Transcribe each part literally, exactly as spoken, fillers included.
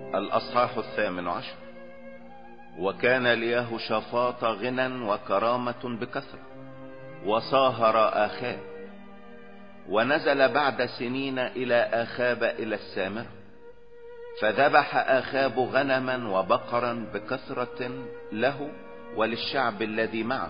الأصحاح الثامن عشر. وكان ليهوشافاط غنى وكرامة بكثرة، وصاهر آخاب، ونزل بعد سنين إلى آخاب إلى السامرة، فذبح آخاب غنما وبقرا بكثرة له وللشعب الذي معه،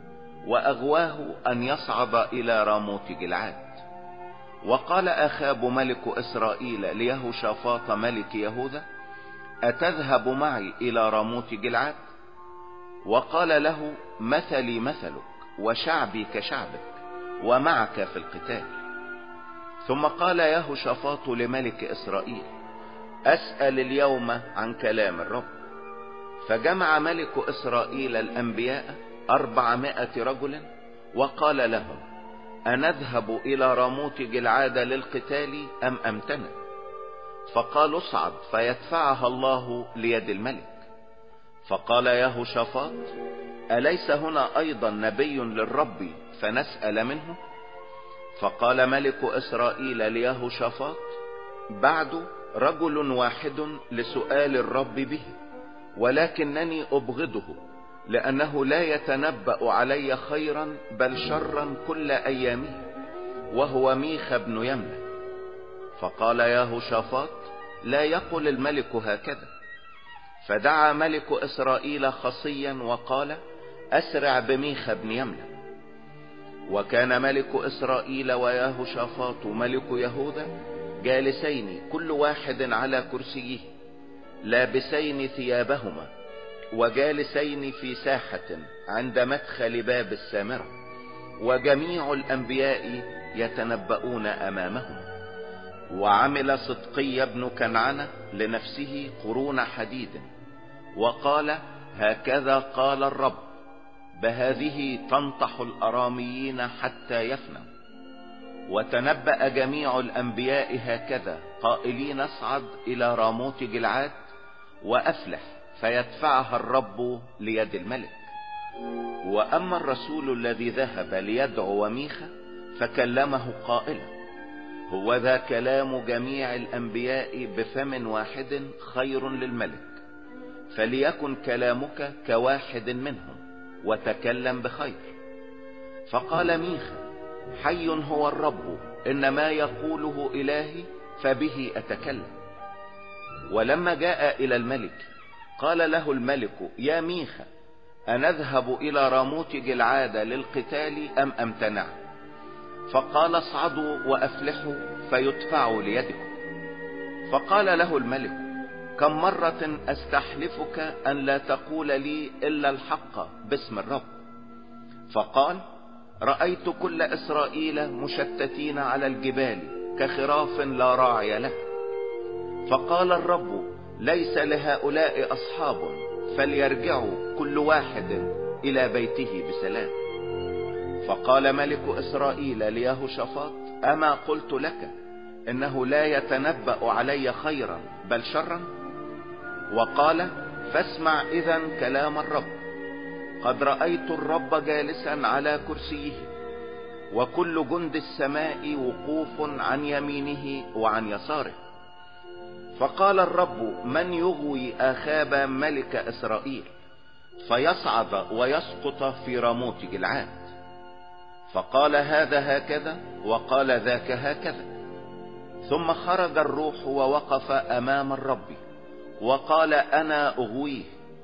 وأغواه أن يصعد إلى راموت جلعاد. وقال آخاب ملك إسرائيل ليهوشافاط ملك يهوذا: أتذهب معي إلى راموت جلعاد؟ وقال له: مثلي مثلك وشعبي كشعبك، ومعك في القتال. ثم قال يهوشافاط لملك إسرائيل: أسأل اليوم عن كلام الرب. فجمع ملك إسرائيل الأنبياء أربعمائة رجل، وقال لهم: أنذهب إلى راموت جلعاد للقتال أم أمتنع؟ فقالوا: اصعد فيدفعها الله ليد الملك. فقال يهوشافاط: أليس هنا أيضا نبي للرب فنسأل منه؟ فقال ملك إسرائيل ليهوشافاط: بعد رجل واحد لسؤال الرب به، ولكنني أبغضه، لأنه لا يتنبأ علي خيرا بل شرا كل أيامه، وهو ميخا بن يملة. فقال يهوشافاط: لا يقل الملك هكذا. فدعا ملك إسرائيل خصيا وقال: أسرع بميخا بن يملة. وكان ملك إسرائيل ويهوشافاط ملك يهوذا جالسين كل واحد على كرسيه، لابسين ثيابهما، وجالسين في ساحة عند مدخل باب السامرة، وجميع الأنبياء يتنبؤون أمامهم. وعمل صدقي بن كنعان لنفسه قرون حديد، وقال: هكذا قال الرب: بهذه تنطح الأراميين حتى يفنوا. وتنبأ جميع الأنبياء هكذا قائلين: اصعد إلى راموت جلعاد وأفلح فيدفعها الرب ليد الملك. وأما الرسول الذي ذهب ليدعو ميخا فكلمه قائلا: هو ذا كلام جميع الأنبياء بفم واحد خير للملك، فليكن كلامك كواحد منهم، وتكلم بخير. فقال ميخا: حي هو الرب، إن ما يقوله إلهي فبه أتكلم. ولما جاء إلى الملك قال له الملك: يا ميخا، أنذهب إلى راموت جلعاد للقتال أم أمتنع؟ فقال: اصعدوا وأفلحوا فيدفعوا ليدكم. فقال له الملك: كم مرة أستحلفك أن لا تقول لي إلا الحق باسم الرب؟ فقال: رأيت كل إسرائيل مشتتين على الجبال كخراف لا راعي له. فقال الرب: ليس لهؤلاء أصحاب، فليرجعوا كل واحد إلى بيته بسلام. فقال ملك إسرائيل ليهوشافاط: أما قلت لك إنه لا يتنبأ علي خيرا بل شرا؟ وقال: فاسمع إذن كلام الرب. قد رأيت الرب جالسا على كرسيه، وكل جند السماء وقوف عن يمينه وعن يساره. فقال الرب: من يغوي آخاب ملك إسرائيل فيصعد ويسقط في راموت جلعاد؟ فقال هذا هكذا، وقال ذاك هكذا. ثم خرج الروح ووقف أمام الرب وقال: أنا أغويه.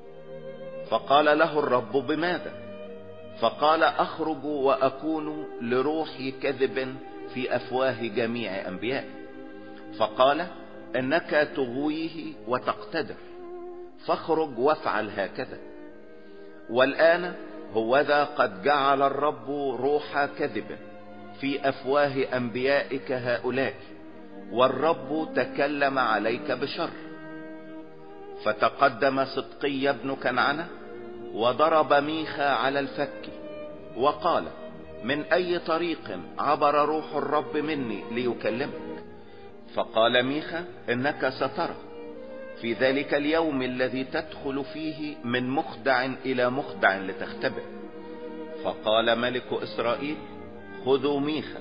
فقال له الرب: بماذا؟ فقال: أخرج وأكون لروحي كذب في أفواه جميع أنبيائي. فقال: إنك تغويه وتقتدر، فاخرج وافعل هكذا. والآن هوذا قد جعل الرب روح كذب في أفواه أنبيائك هؤلاء، والرب تكلم عليك بشر. فتقدم صدقي بن كنعان وضرب ميخا على الفك وقال: من أي طريق عبر روح الرب مني ليكلمك؟ فقال ميخا: إنك سترى في ذلك اليوم الذي تدخل فيه من مخدع إلى مخدع لتختبئ. فقال ملك إسرائيل: خذوا ميخا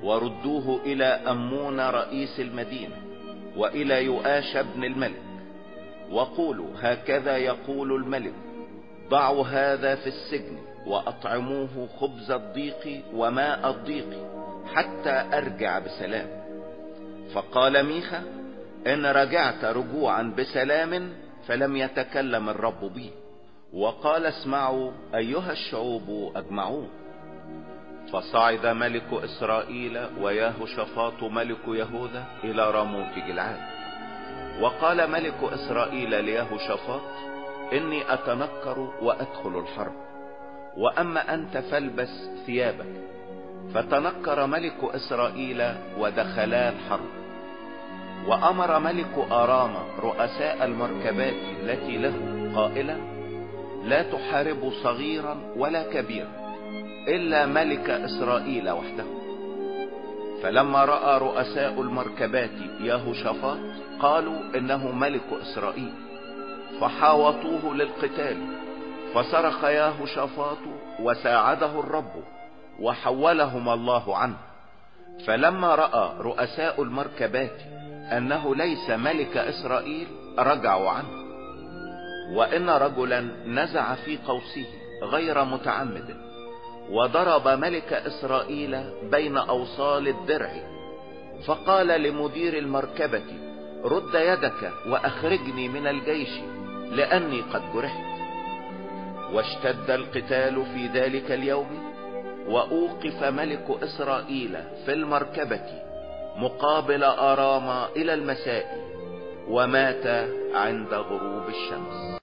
وردوه إلى أمون رئيس المدينة، وإلى يؤاش بن الملك، وقولوا هكذا يقول الملك: ضعوا هذا في السجن وأطعموه خبز الضيق وماء الضيق حتى أرجع بسلام. فقال ميخا: إن رجعت رجوعا بسلام فلم يتكلم الرب بي. وقال: اسمعوا أيها الشعوب أجمعون. فصعد ملك إسرائيل ويهوشافاط ملك يهوذا إلى راموت جلعاد. وقال ملك إسرائيل ليهوشافاط: إني أتنكر وأدخل الحرب، وأما أنت فالبس ثيابك. فتنكر ملك إسرائيل ودخلا الحرب. وأمر ملك أرام رؤساء المركبات التي له قائلا: لا تحاربوا صغيرا ولا كبيرا إلا ملك إسرائيل وحده. فلما رأى رؤساء المركبات يهوشافاط قالوا: إنه ملك إسرائيل، فحاوطوه للقتال. فصرخ يهوشافاط وساعده الرب وحولهم الله عنه. فلما رأى رؤساء المركبات أنه ليس ملك إسرائيل رجعوا عنه. وإن رجلا نزع في قوسه غير متعمد وضرب ملك إسرائيل بين أوصال الدرع، فقال لمدير المركبة: رد يدك وأخرجني من الجيش لأني قد جرحت. واشتد القتال في ذلك اليوم، وأوقف ملك إسرائيل في المركبة مقابل أرام إلى المساء، ومات عند غروب الشمس.